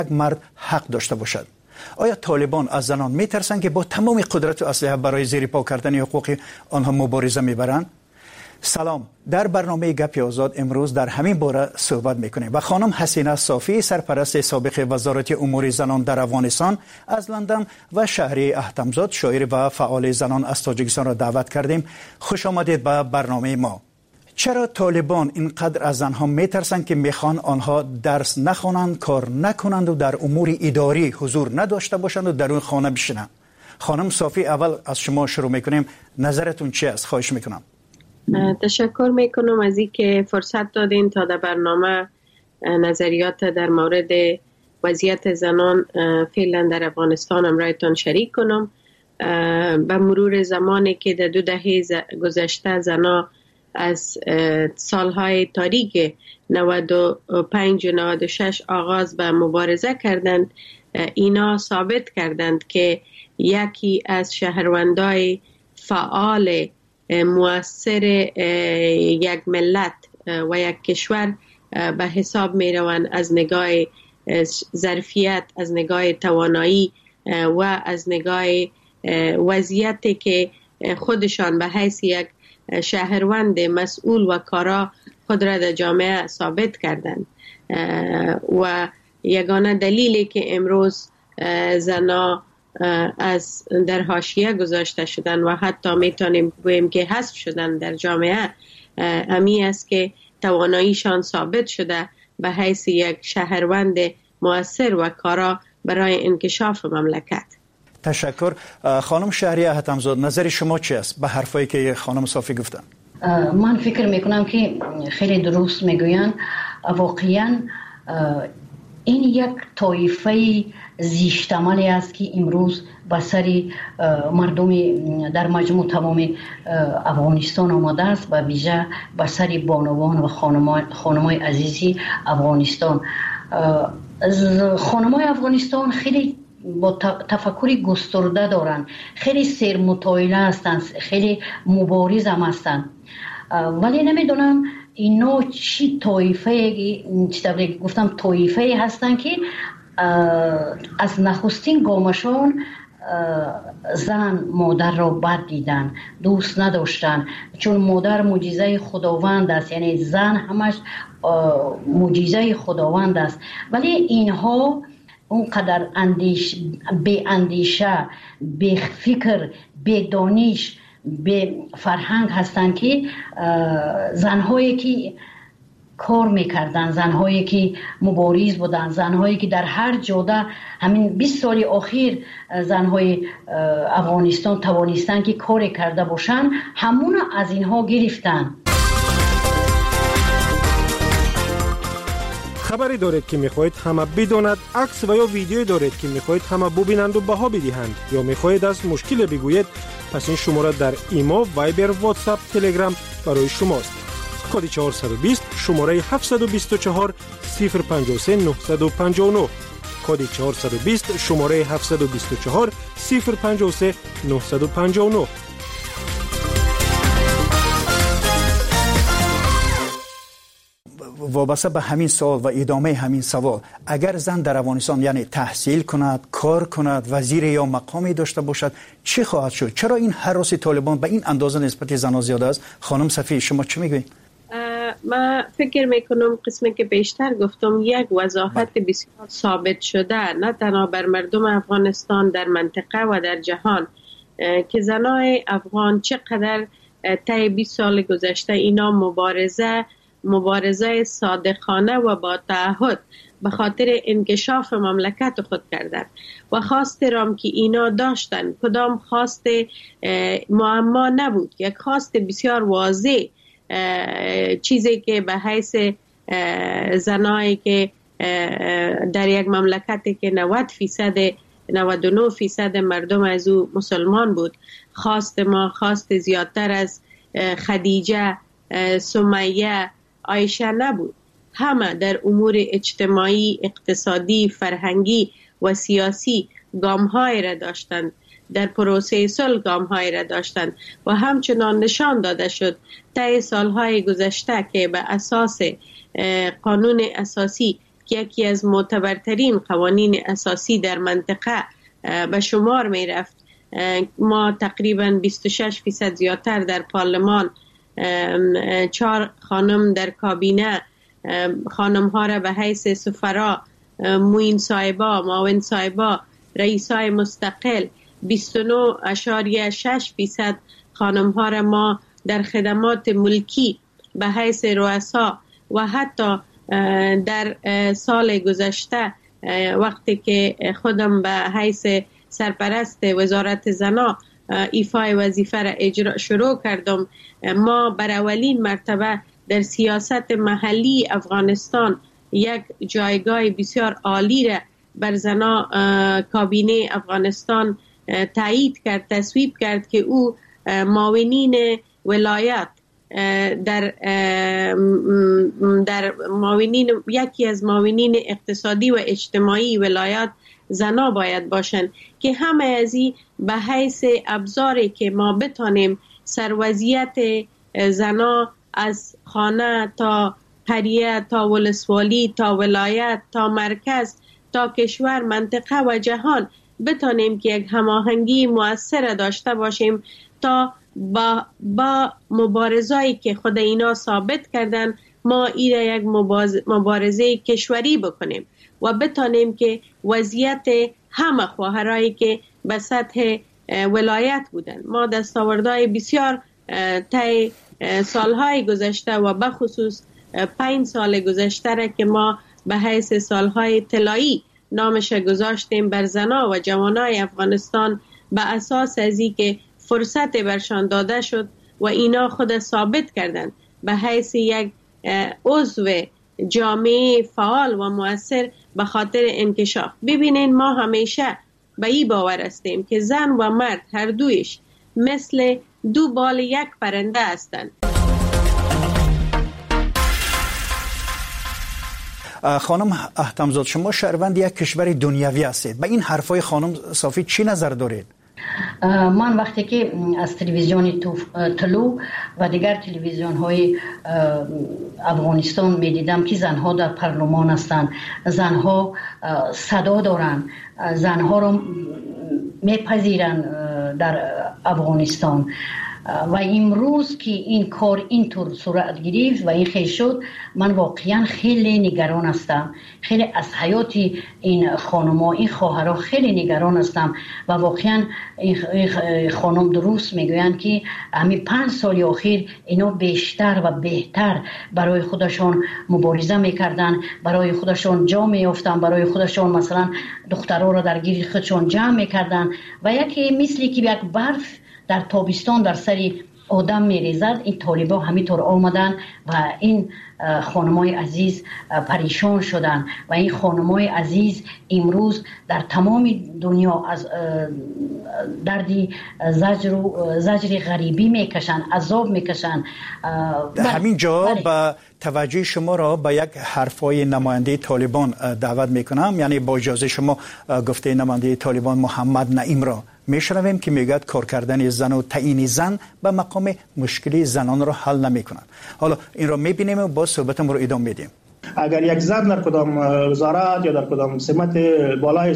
یک مرد حق داشته باشد. آیا طالبان از زنان میترسن که با تمام قدرت و اسلحه برای زیر پا کردن حقوق آنها مبارزه میبرند؟ سلام، در برنامه گپ آزاد امروز در همین باره صحبت میکنیم و خانم حسینه صافی، سرپرست سابق وزارت امور زنان در افغانستان از لندن و شهری احتمزاد، شاعر و فعال زنان از تاجیکستان را دعوت کردیم. خوش آمدید به برنامه ما. چرا طالبان اینقدر از زنها میترسند که میخوان آنها درس نخوانند، کار نکنند و در امور اداری حضور نداشته باشند و در اون خانه بشینند؟ خانم صافی، اول از شما شروع میکنیم. نظرتون چی است؟ خواهش میکنم. تشکر میکنم از اینکه فرصت دادین تا در برنامه نظریات در مورد وضعیت زنان فعلا در افغانستان امرایتان شریک کنم. به مرور زمانی که در 2 دهه گذشته زنان از سالهای تاریک 95 و 96 آغاز به مبارزه کردند، اینا ثابت کردند که یکی از شهروندای فعال مؤثر یک ملت و یک کشور به حساب می روند از نگاه ظرفیت، از نگاه توانایی و از نگاه وضعیتی که خودشان به حیث یک شهروند مسئول و کارا خود را در جامعه ثابت کردند و یگانه دلیلی که امروز زنا از در حاشیه گذاشته شدن و حتی میتونیم بگوییم که حذف شدن در جامعه امی است که تواناییشان ثابت شده به حیث یک شهروند مؤثر و کارا برای انکشاف مملکت. تشکر. خانم شهریه احتمزاد، نظر شما چی است به حرفایی که خانم صافی گفتن؟ من فکر میکنم که خیلی درست میگوین. واقعا این یک طایفه زیشتمالی است که امروز به سر مردم در مجموع تمام افغانستان آمده است و ویژه به سر بانوان و خانمای عزیزی افغانستان. خانمای افغانستان خیلی با تفکری گسترده دارند، خیلی سرمطالعه هستند، خیلی مبارز هم هستند، ولی نمیدونم اینا چی طایفه، چی گفتم طایفه هستند که از نخستین گامشان زن مادر را بد دیدن، دوست نداشتن، چون مادر معجزه خداوند است، یعنی زن همش معجزه خداوند است. ولی اینها اونقدر بی اندیشه، بی فکر، بی دانش، به فرهنگ هستند که زنهایی که کار میکردن، زنهایی که مبارز بودن، زنهایی که در هر جاده همین 20 سال اخیر زنهای افغانستان توانستن که کار کرده باشن، همون از اینها گرفتن. خبری دارید که میخواهید همه بداند، عکس و یا ویدیویی دارید که میخواهید همه ببینند و بها بدهند، یا میخواهید از مشکل بگویید، پس این شماره در ایما، وایبر، واتساپ، تلگرام برای شماست. کد 420 شماره 724 053 959. کد 420 شماره 724 053 959. وابسته به همین سوال و ادامه همین سوال، اگر زن در افغانستان یعنی تحصیل کند، کار کند، وزیر یا مقامی داشته باشد، چی خواهد شد؟ چرا این هراس طالبان به این اندازه نسبت زنان زیاده است؟ خانم صفی، شما چی میگویید؟ من فکر میکنم قسمی که بیشتر گفتم یک وضاحت بسیار ثابت شده، نه تنها بر مردم افغانستان، در منطقه و در جهان، که زنای افغان چقدر طی 20 سال گذشته اینا مبارزه صادقانه و با تعهد به خاطر انکشاف مملکت خود کردند و خواست رام که اینا داشتن کدام خواست معما نبود، یک خواست بسیار واضح، چیزی که به حیث زنایی که در یک مملکتی که 99% مردم از او مسلمان بود، خواست ما خواست زیادتر از خدیجه، سمیه، عایشه نبود. همه در امور اجتماعی، اقتصادی، فرهنگی و سیاسی گام‌های را داشتند، در پروسه صلح گام‌های را داشتند و همچنان نشان داده شد طی سالهای گذشته که به اساس قانون اساسی که یکی از معتبرترین قوانین اساسی در منطقه به شمار می رفت. ما تقریبا 26% زیادتر در پارلمان، 4 خانم در کابینه، خانم ها را به حیث سفرا، معین صاحبا، معاون صاحبا، رئیسای مستقل، 29.6% خانم ها را ما در خدمات ملکی به حیث رؤسا و حتی در سال گذشته وقتی که خودم به حیث سرپرست وزارت زنا ایفای وظیفه را اجرا شروع کردم، ما بر اولین مرتبه در سیاست محلی افغانستان یک جایگاه بسیار عالی را بر زنا کابینه افغانستان تایید کرد، تصویب کرد که او معاونین ولایت در معاونین، یکی از معاونین اقتصادی و اجتماعی ولایت زنا باید باشند که همه از این به حیث ابزاری که ما بتانیم سروضعیت زنا از خانه تا قریه تا ولسوالی تا ولایت تا مرکز تا کشور، منطقه و جهان بتانیم که یک هماهنگی مؤثر داشته باشیم تا با مبارزایی که خود اینا ثابت کردن ما ایره یک مبارزه کشوری بکنیم و بتانیم که وضعیت همه خواهرایی که به سطح ولایت بودن، ما دستاوردهای بسیار طی سالهای گذشته و به خصوص 5 سال گذشته را که ما به حیث سالهای طلایی نامش گذاشتیم بر زنا و جوانای افغانستان به اساس ازی که فرصت برشان داده شد و اینا خود ثابت کردند به حیث یک عضو جامعه فعال و مؤثر به خاطر انکشاف. ببینین ما همیشه به این باور هستیم که زن و مرد هر دویش مثل 2 بال یک پرنده هستند. خانم احتمزاد، شما شهروند یک کشور دنیوی هستید، به این حرفای خانم صافی چی نظر دارید؟ من وقتی که از تلویزیون طلوع و دیگر تلویزیون های افغانستان می دیدم که زنها در پارلمان هستند، زنها صدا دارند، زنها رو می پذیرند در افغانستان و امروز که این کار اینطور صورت گرفت و این خیلی شد، من واقعا خیلی نگران هستم، خیلی از حیات این خانم‌ها، این خواهرها خیلی نگران هستم و واقعا این خانم درست میگویند که همین 5 سال اخیر اینا بیشتر و بهتر برای خودشان مبارزه میکردن، برای خودشان جا میافتن، برای خودشان مثلا دخترها را در گیر خودشان جمع میکردن و یکی مثلی که یک برف در تابستان در سر آدم میریزد، این طالبا همینطور آمدن و این خانمای عزیز پریشان شدن و این خانمای عزیز امروز در تمام دنیا از دردی زجر غریبی میکشن، عذاب میکشن. همین جا با توجه شما را به یک حرفای نماینده طالبان دعوت میکنم، یعنی با اجازه شما گفته نماینده طالبان محمد نعیم را میشنویم که میگوید کار کردن زن و تعیین زن به مقام مشکلی زنان را حل نمیکنند. حالا این را میبینیم و با صحبتم رو ادامه میدیم. اگر یک زن در کدام وزارت یا در کدام سمت بالای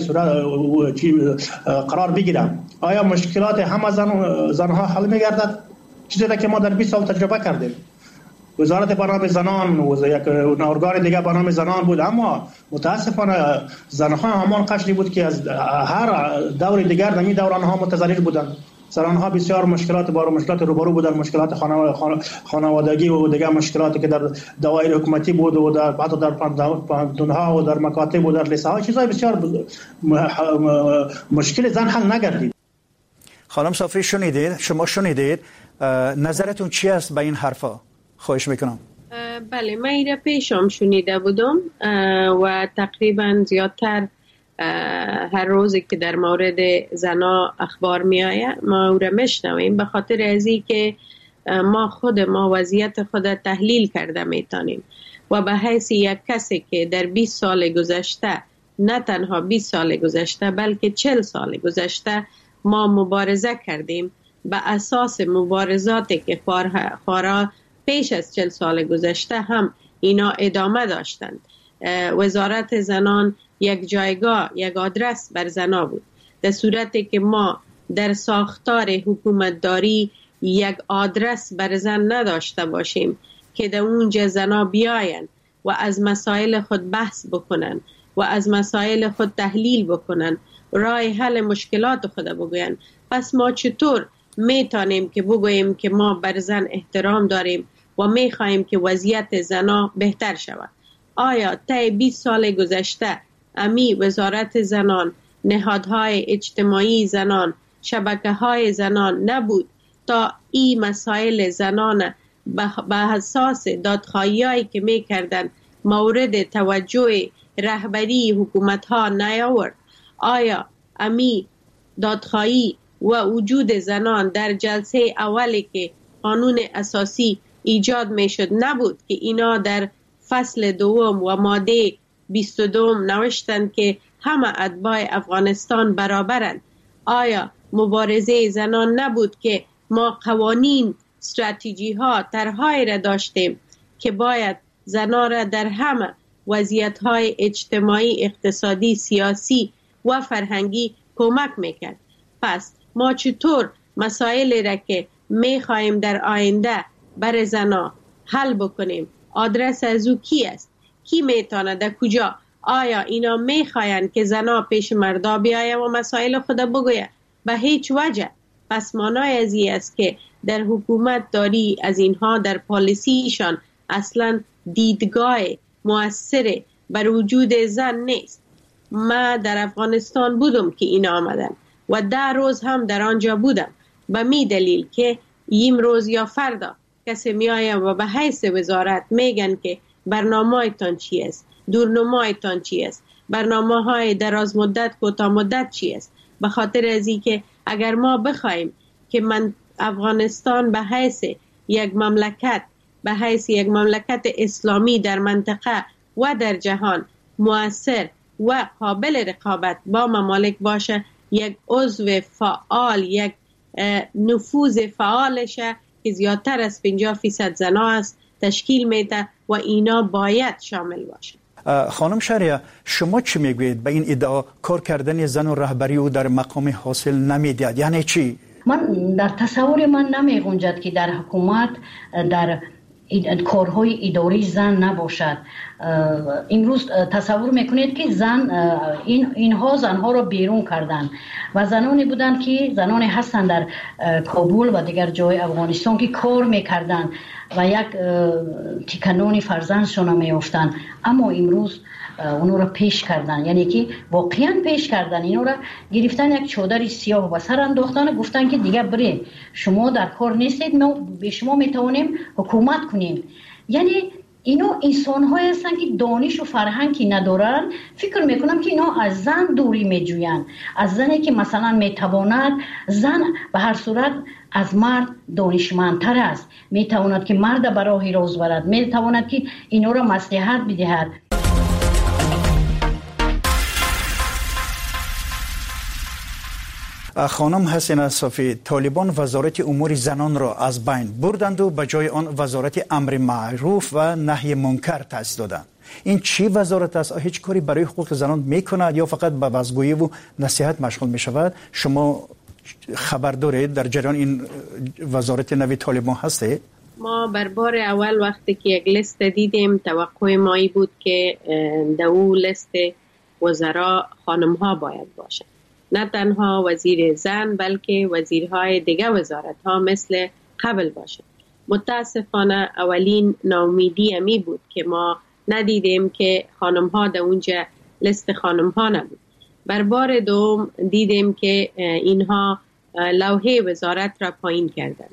قرار بگیره، آیا مشکلات همه زنها حل میگردد؟ چیزی که ما در 20 سال تجربه کردیم. وزارت برنامه زنان و یک ارگان دیگه برنامه زنان بود، اما متاسفانه زنها همان قشری بود که از هر دور دیگر در این دوران ها متضرر بودند. زنها بسیار مشکلات روبرو بودند، مشکلات خانوادگی و دیگر مشکلاتی که در دوایر حکومتی بود و در حتی در پاندونها و در مکاتب و در لیسه ها چیزای بسیار مشکل زن حل نگردید. خانم صافی شنیدید، شما شنیدید، نظرتون چی است به این حرفا؟ خواهش میکنم. بله، من ایره پیشم شنیده بودم و تقریبا زیادتر هر روزی که در مورد زنا اخبار می آید ما او را میشنویم، به خاطر ازی که ما وضعیت خود تحلیل کرده میتونیم و به حیث یک کسی که در 20 سال گذشته، نه تنها 20 سال گذشته بلکه 40 سال گذشته ما مبارزه کردیم، به اساس مبارزاتی که خارا پیش از 40 سال گذشته هم اینا ادامه داشتند. وزارت زنان یک جایگاه، یک آدرس بر زنا بود. در صورتی که ما در ساختار حکومتداری یک آدرس بر زن نداشته باشیم که در اونجا زنا بیاین و از مسائل خود بحث بکنن و از مسائل خود تحلیل بکنن، راه حل مشکلات خود بگوین، پس ما چطور میتونیم که بگوییم که ما بر زن احترام داریم و میخواهیم که وضعیت زنا بهتر شود؟ آیا طی 20 سال گذشته امی وزارت زنان، نهادهای اجتماعی زنان، شبکه‌های زنان نبود تا این مسائل زنان به اساس دادخواهی‌هایی که میکردن مورد توجه رهبری حکومت‌ها نیاورد؟ آیا امی دادخواهی و وجود زنان در جلسه اولی که قانون اساسی ایجاد میشد نبود که اینا در فصل دوم و ماده 22 نوشتند که همه اتباع افغانستان برابرند؟ آیا مبارزه زنان نبود که ما قوانین، استراتژی ها، طرح‌هایی را داشتیم که باید زنان را در همه وضعیت های اجتماعی، اقتصادی، سیاسی و فرهنگی کمک میکرد؟ پس ما چطور مسائلی را که میخواهیم در آینده بر زنا حل بکنیم، آدرس از او کی است؟ کی میتونه در کجا؟ آیا اینا میخواین که زنا پیش مردا بیایه و مسائل خود بگویه؟ به هیچ وجه. پس معنای از این است که در حکومت داری از اینها در پالیسیشان اصلا دیدگاه مؤثر بر وجود زن نیست. من در افغانستان بودم که این آمدن و 10 روز هم در آنجا بودم، به می دلیل که این روز یا فردا کسی می آید و به حیث وزارت میگن که برنامه‌تان چی است، دورنمایتان چی است، برنامه های دراز مدت، کوتاه مدت چی است. به خاطر از این که اگر ما بخوایم که من افغانستان به حیث یک مملکت، به حیث یک مملکت اسلامی در منطقه و در جهان مؤثر و قابل رقابت با ممالک باشه، یک عضو فعال، یک نفوذ فعالشه که زیادتر از 50% زنا است تشکیل میده و اینا باید شامل باشه. خانم شهریه، شما چی میگویید به این ادعا کار کردن زن و رهبری او در مقام حاصل نمیدید؟ یعنی چی؟ من در تصور من نمیگنجد که در حکومت در کارهای اداری زن نباشد. امروز تصور میکنید که اینها زنها را بیرون کردن و زنانی بودند که زنانی هستند در کابل و دیگر جای افغانستان که کار میکردن و یک تکنانی فرزندشون میافتن، اما امروز اونو را پیش کردن، یعنی که واقعا پیش کردن، اینو را گرفتن یک چادر سیاه و سر انداختن، گفتن که دیگه برید، شما در کار نیستید، ما به شما میتوانیم حکومت کنیم. یعنی اینو انسان‌های هستن که دانش و فرهنگی ندارن. فکر میکنم که اینا از زن دوری میجوین، از زنی که مثلا میتواند، زن به هر صورت از مرد دانشمندتر است، میتواند که مرد برای راز برد، میتواند که اینا را مصلحت بدهد. خانم حسینه صافی، طالبان وزارت امور زنان را از بین بردند و به جای آن وزارت امر معروف و نهی منکر تأسیس دادند. این چی وزارت است؟ هیچ کاری برای حقوق زنان میکند یا فقط به وعظگویی و نصیحت مشغول می شود؟ شما خبر دارید در جریان این وزارت نوی طالبان هسته؟ ما بر بار اول وقتی که یک لیست دیدیم، توقع مایی بود که در اون لیست وزرا خانم ها باید باشند، نه تنها وزیر زن بلکه وزیرهای دیگه وزارت ها مثل قبل باشند. متاسفانه اولین ناامیدی می بود که ما ندیدیم که خانم ها در اونجا لیست خانم ها نبود. بر بار دوم دیدیم که اینها لوحه وزارت را پایین کردند.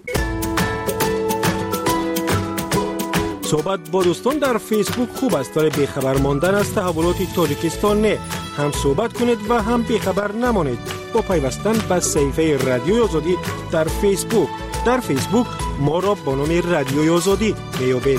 صحبت با دوستان در فیسبوک خوب است، ولی بیخبر ماندن از تحولات تاجیکستان نه. هم صحبت کنید و هم بیخبر نمانید با پیوستن به صفحه رادیوی آزادی در فیسبوک. در فیسبوک ما را با نام رادیوی آزادی میابید.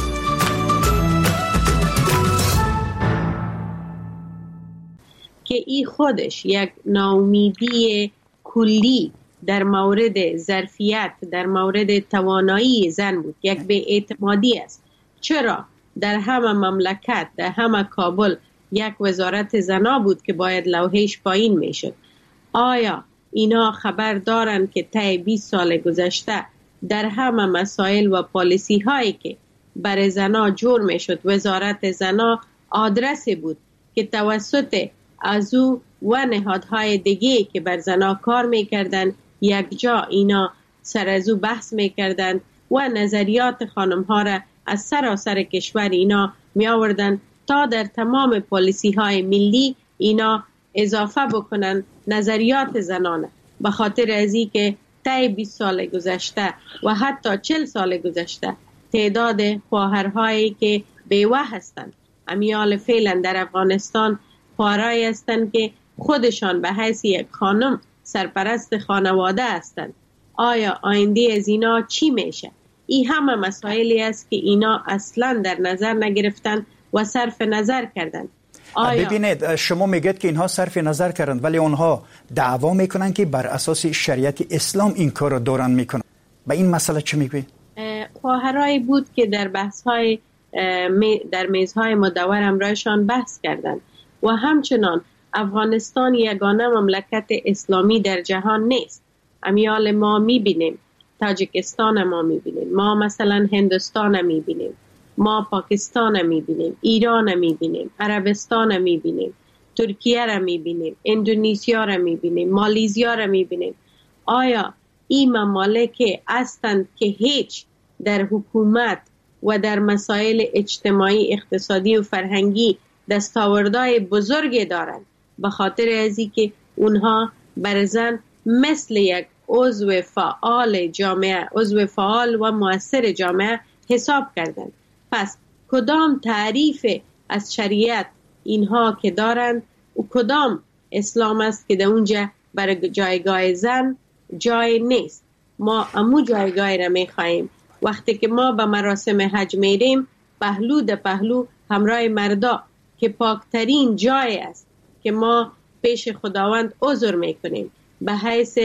که این خودش یک ناامیدی کلی در مورد ظرفیت، در مورد توانایی زن بود، یک بی‌اعتمادی است. چرا؟ در همه مملکت، در همه کابل یک وزارت زنا بود که باید لوحش پایین میشد. آیا اینا خبر دارن که طی 20 سال گذشته در همه مسائل و پالیسی هایی که برای زنا جور میشد، وزارت زنا آدرسی بود که توسط از او و نهادهای دیگه که بر زنا کار میکردن یک جا اینا سر از او بحث میکردن و نظریات خانم ها را از سراسر کشور اینا می آوردن تا در تمام پالیسی های ملی اینا اضافه بکنن نظریات زنانه. به خاطر از این که طی 20 سال گذشته و حتی 40 سال گذشته تعداد خواهرهایی که بیوه هستند امیال فعلا در افغانستان خواهرایی هستند که خودشان به حیث یک خانم سرپرست خانواده هستند. آیا آینده از اینا چی میشه؟ این همه مسائلی است که اینا اصلا در نظر نگرفتن و صرف نظر کردن. ببینید شما میگید که اینها صرف نظر کردن ولی اونها دعوا میکنن که بر اساس شریعت اسلام این کار رو دارن میکنن. به این مسئله چی میگوید؟ خواهرایی بود که در بحث‌های در میزهای مدور امرایشان بحث کردند و همچنان افغانستان یگانه مملکت اسلامی در جهان نیست. امیال ما میبینیم تاجیکستان ما میبینیم، ما مثلا هندوستان میبینیم، ما پاکستان میبینیم، ایران میبینیم، عربستان میبینیم، ترکیه را میبینیم، اندونزیا را میبینیم، مالیزیا را میبینیم. آیا این ممالک هستند که هیچ در حکومت و در مسائل اجتماعی، اقتصادی و فرهنگی دستاوردهای بزرگی دارند؟ به خاطر ازی که اونها بر زن مثل یک عضو فعال جامعه، عضو فعال و مؤثر جامعه حساب کردند. پس کدام تعریف از شریعت اینها که دارند و کدام اسلام است که در اونجا برای جایگاه زن جای نیست؟ ما امو جایگاه را میخواییم. وقتی که ما به مراسم حج میریم پهلو در پهلو همراه مردا که پاکترین جای است که ما پیش خداوند عذر میکنیم به حیث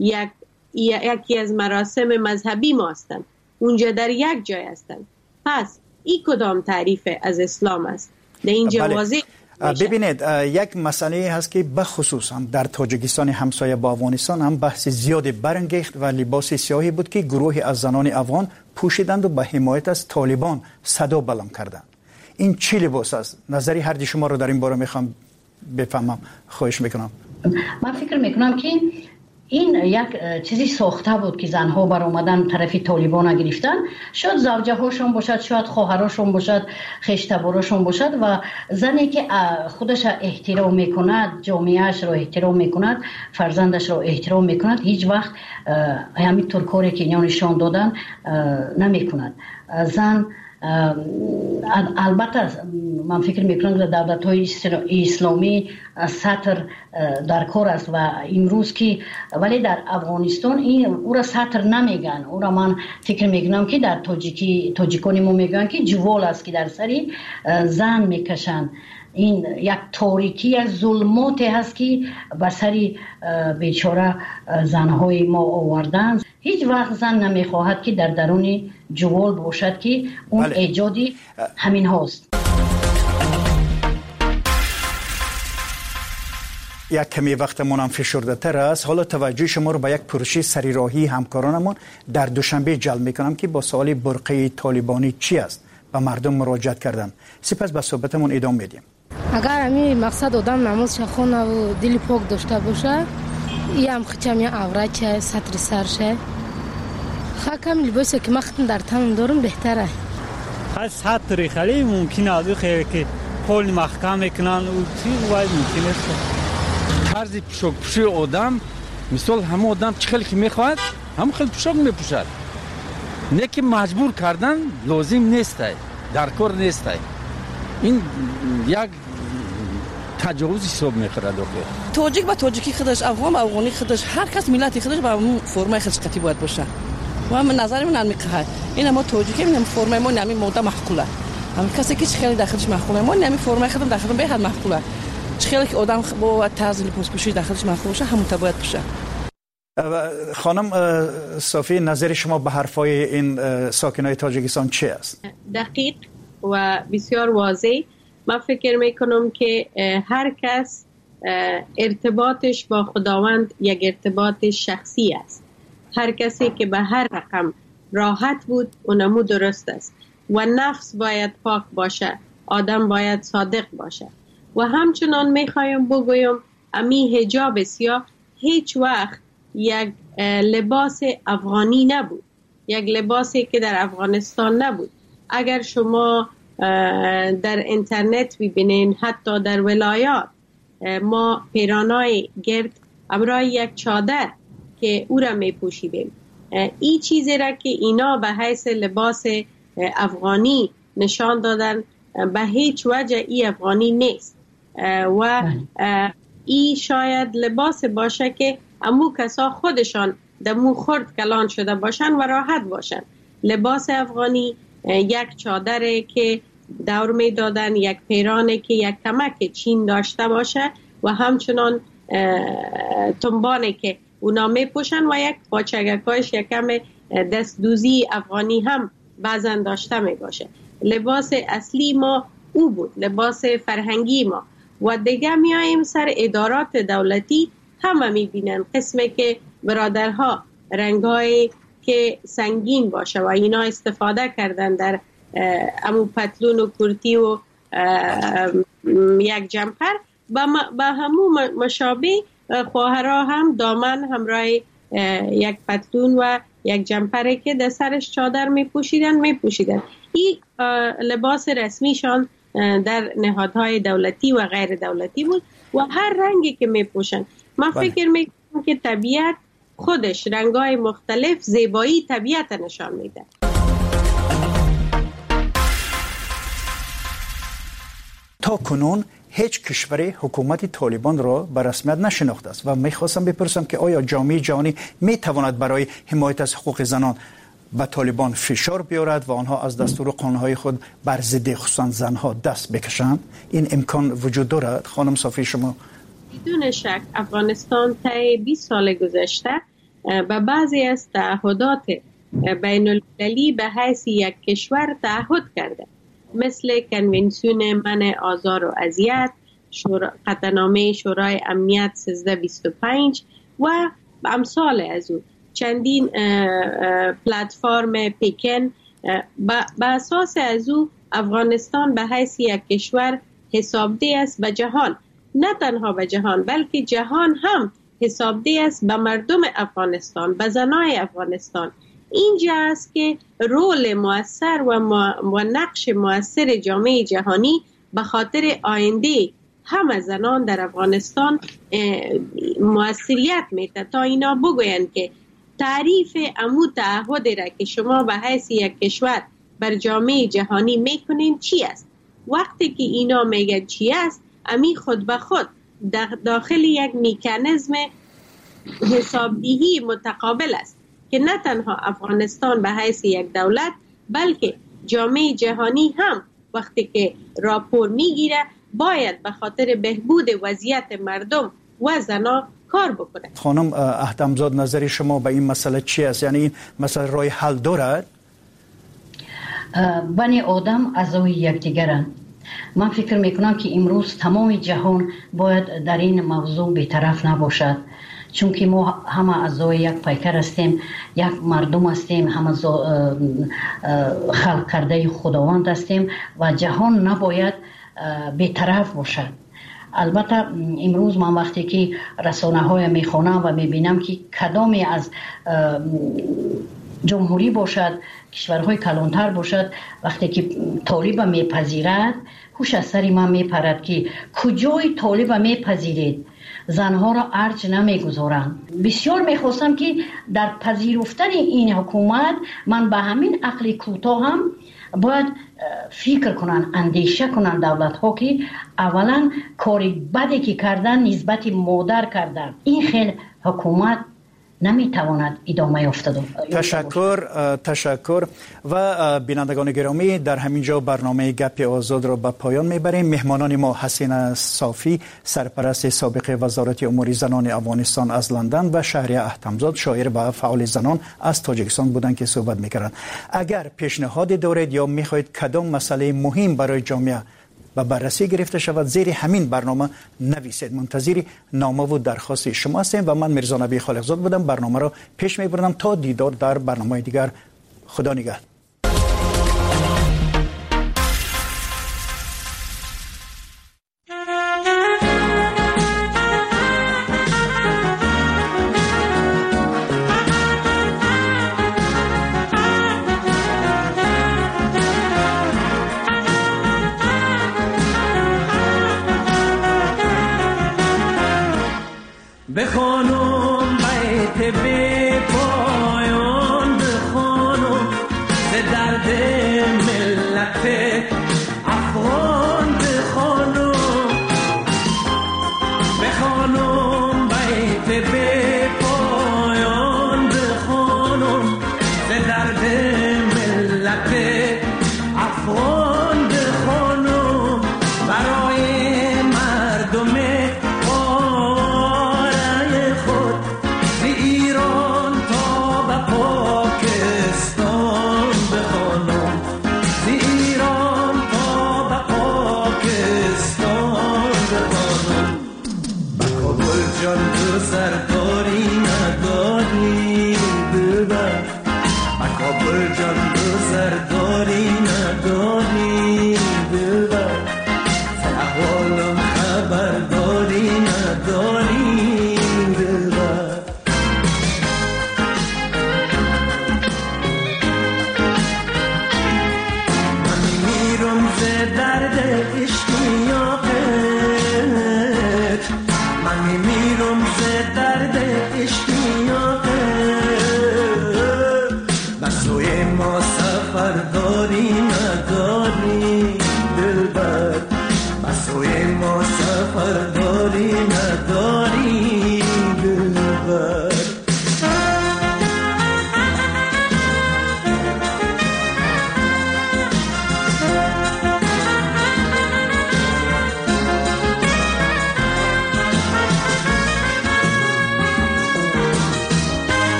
یکی از مراسم مذهبی ما هستند، اونجا در یک جای هستند. پس این کدام تعریف از اسلام است؟ در اینجا واضح ببینید یک مسئله هست که بخصوص هم در تاجیکستان همسایه با افغانستان هم بحث زیادی برانگیخت و لباس سیاهی بود که گروهی از زنان افغان پوشیدند و به حمایت از طالبان صدا بلند کردند. این چی لباس است؟ نظری هر شما رو در این باره میخوام بفهمم. خواهش میکنم. من فکر میکنم که این یک چیزی ساخته بود که زنها بر اومدن طرف طالبان گرفتن، شاید زوجه هاشون باشد، شاید خواهراشون باشد، خشتباراشون باشد و زنی که خودش احترام میکند، جامعهش رو احترام میکند، فرزندش رو احترام میکند، هیچ وقت همینطور کاری که اینا نشان دادن نمیکند. زن البته من فکر میکنم که دولت‌های اسلامی سطر در کار است و امروز که ولی در افغانستان این او را سطر نمیگن. او را من فکر میکنم که در تاجیکان ما میگن که جوال است که در سری زن میکشن. این یک تاریکی از ظلماتی هست که بر سری بیچاره زنهای ما آوردن. هیچ وقت زن نمیخواهد که در درون جوال باشد که اون ایجادی همین هاست. یک کمی وقتمون هم فشرده تر است. حالا توجه شما رو به یک پروژه سریراهی همکارانمون در دوشنبه جلب میکنم که با سوال برقه طالبانی چی است و مردم مراجعت کردن. سپس به صحبتمون ادامه میدیم. اگر همین مقصد آدم نماز خونه و دل پاک داشته باشه، این هم خیلی عورت سطر سرشه. خاکم لباسی که من در تنم دارم بهتره. سطر خیلی ممکنه از خیلی که پول محکم میکنن و چیز باید ممکنه است. طرز پوشاک آدم مثال همه آدم چه خیلی که میخواد هم خیلی پوشاک میپوشد. نه که مجبور کردن لازم نیست، در کار نیست. این یک تجاوز حساب میخوره. تاجیک با تاجیکی خودش، افغان با افغانی خودش، هر کس ملتی خودش با اون فرمای خلقتی باید باشه. و من نظر من نمیخواد این ما تاجیکی میگم فرمای ما نمی موده محقوله. هم کسی که خیلی داخلش محقوله، ما نمی فرمای خودم داخل به حد محقوله. خیلی که آدم با طرز لباس پوشی داخلش محقول باشه همون باید باشه. خانم صافی، نظر شما به حرفای این ساکنای تاجیکستان چی است؟ دقیق و بسیار واضح. من فکر میکنم که هر کس ارتباطش با خداوند یک ارتباط شخصی است. هر کسی که به هر رقم راحت بود اونمو درست است و نفس باید پاک باشه، آدم باید صادق باشه. و همچنان میخوایم بگویم امی حجاب سیاه هیچ وقت یک لباس افغانی نبود، یک لباسی که در افغانستان نبود. اگر شما در اینترنت ببینین حتی در ولایات ما پیرانای گرد ابرای یک چادر که او را می پوشیدیم. این چیزی را که اینا به حیث لباس افغانی نشان دادن به هیچ وجه ای افغانی نیست و ای شاید لباس باشه که امو کسا خودشان دمو خرد کلان شده باشن و راحت باشن. لباس افغانی یک چادره که دور می دادن، یک پیرانه که یک کمک چین داشته باشه و همچنان تنبانه که اونا می پوشن و یک پاچگکایش یکم دستدوزی افغانی هم بعضن داشته می باشه. لباس اصلی ما او بود، لباس فرهنگی ما. و دیگه می آییم سر ادارات دولتی همه می بینن قسمه که برادرها رنگای که سنگین باشه و اینا استفاده کردن در امو پتلون و کرتی و یک جمپر با همو مشابه خواهرها هم دامن همراه یک پتلون و یک جمپره که در سرش چادر می پوشیدن. این لباس رسمیشان در نهادهای دولتی و غیر دولتی بود و هر رنگی که می پوشن. من فکر می کنم که طبیعت خودش رنگای مختلف زیبایی طبیعت نشان میده. تا کنون هیچ کشوری حکومت طالبان را به رسمیت نشناخته است و میخواستم بپرسم که آیا جامعه جهانی میتواند برای حمایت از حقوق زنان به طالبان فشار بیارد و آنها از دستور قانونهای خود بر ضد خصوصا زنها دست بکشند؟ این امکان وجود دارد؟ خانم صافی شما؟ بدون شک افغانستان طی 20 سال گذشته به بعضی از تعهدات بین المللی به حیث یک کشور تعهد کرده، مثل کنونسیون منع آزار و اذیت، قطعنامه شورای امنیت 1325 و امثال از او. چندین پلتفرم پیکن به اساس از او افغانستان به حیث یک کشور حسابده است به جهان. نه تنها به جهان بلکه جهان هم حسابده است به مردم افغانستان، به زنای افغانستان. اینجا است که رول مؤثر و نقش مؤثر جامعه جهانی به خاطر آینده همه زنان در افغانستان مؤثریت میده تا اینا بگوین که تعریف امو تعهد را که شما به حیث یک کشور بر جامعه جهانی میکنین چی است. وقتی که اینا میگن چی است، امی خود به خود داخل یک مکانیزم حسابدهی متقابل است که نه تنها افغانستان به حیث یک دولت بلکه جامعه جهانی هم وقتی که راپور میگیره باید به خاطر بهبود وضعیت مردم و زنا کار بکنه. خانم احتمزاد نظر شما به این مسئله چی است؟ یعنی این مسئله راه حل دارد؟ بنی آدم اعضای یکدیگرند. من فکر میکنم که امروز تمام جهان باید در این موضوع بی‌طرف نباشد، چون که ما همه اعضای یک پیکر هستیم، یک مردم هستیم، همه خلق کرده خداوند هستیم و جهان نباید بی‌طرف باشد. البته امروز من وقتی که رسانه های میخوانم و میبینم که کدامی از جمهوری باشد، کشورهای کلانتر باشد، وقتی که طالب میپذیرد هوش از سر من میپرد که کجای طالب میپذیرید زنها را ارج نمیگذارند. بسیار میخواستم که در پذیرفتن این حکومت من به همین عقل کوتاه هم باید فکر کنن، اندیشه کنن دولت ها که اولا کاری بدی که کردن نسبت مادر کردن. این خیلی حکومت نمیتواند ادامه یافته تشکر و بینندگان گرامی، در همین جا برنامه گپ آزاد را به پایان میبریم. مهمانان ما حسینه صافی، سرپرست سابق وزارت امور زنان افغانستان از لندن و شهریه احتمزاد، شاعر و فعال زنان از تاجیکستان بودند که صحبت میکردند. اگر پیشنهادی دارید یا میخواهید کدام مسئله مهم برای جامعه و بررسی گرفته شود، زیر همین برنامه نویسید. منتظر نامه و درخواست شما هستیم و من میرزا نبی خالقزاد بودم. برنامه را پیش میبرم تا دیدار در برنامه دیگر. خدا نگهدار. بخوانم بیت بی پایان، بخوانم ز درد ملت افغان، بخوانم بیت بی پایان، بخوانم ز درد ملت افغان، بخوانم برای مردم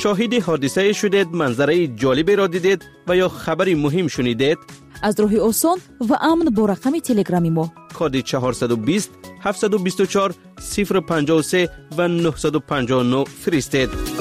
شاهد حادثه شدید، منظره جالبی را دیدید و یا خبری مهم شنیدید؟ از راه آسان و امن با رقم تلگرامی ما کد 420 724 053 و 959 فرستید.